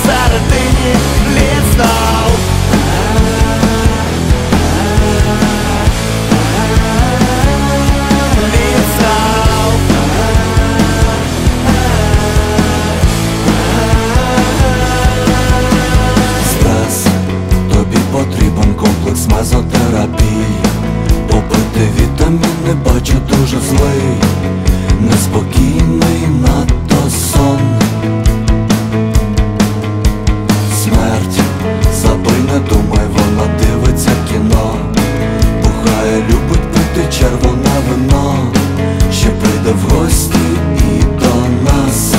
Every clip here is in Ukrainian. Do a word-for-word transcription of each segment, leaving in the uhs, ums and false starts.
всередині лід знов. Лід знов. Стрес, тобі потрібен комплекс мезотерапії. Попити вітаміни, бачу, дуже злий, неспокійний надто сон. Смерть, забий, не думай, вона дивиться кіно. Бухає, любить пити червоне вино. Ще прийде в гості і до нас.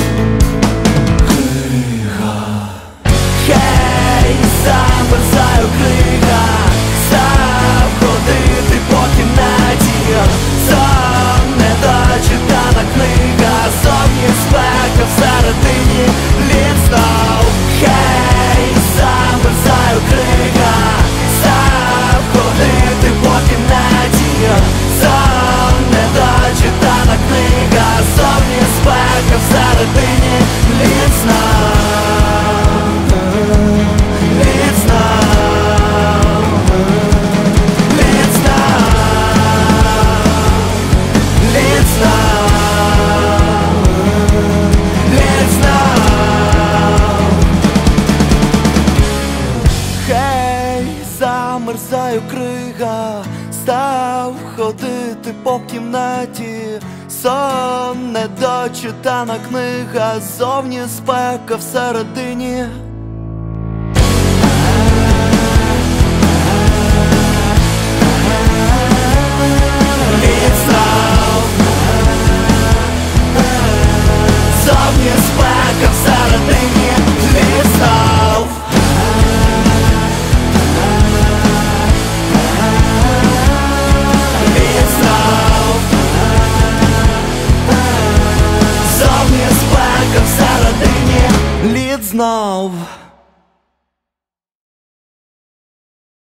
Крига. Хей, замерзаю, крига. Став ходити по кімнаті. Сон, недочитана книга. Зовні спека, всередині лід знов. Хей, замерзаю, крига. Став ходити по кімнаті. Сон, недочитана книга. Зовні спека, всередині лід знов. Лід знов. Лід знов. Лід знов. Лід знов. Хей, замерзаю, крига. Став ходити по кімнаті. Сон, недочитана книга. Зовні спека, всередині лід знов. Зовні спека, всередині лід знов. Лід знов. Зовні спека, всередині лід знов.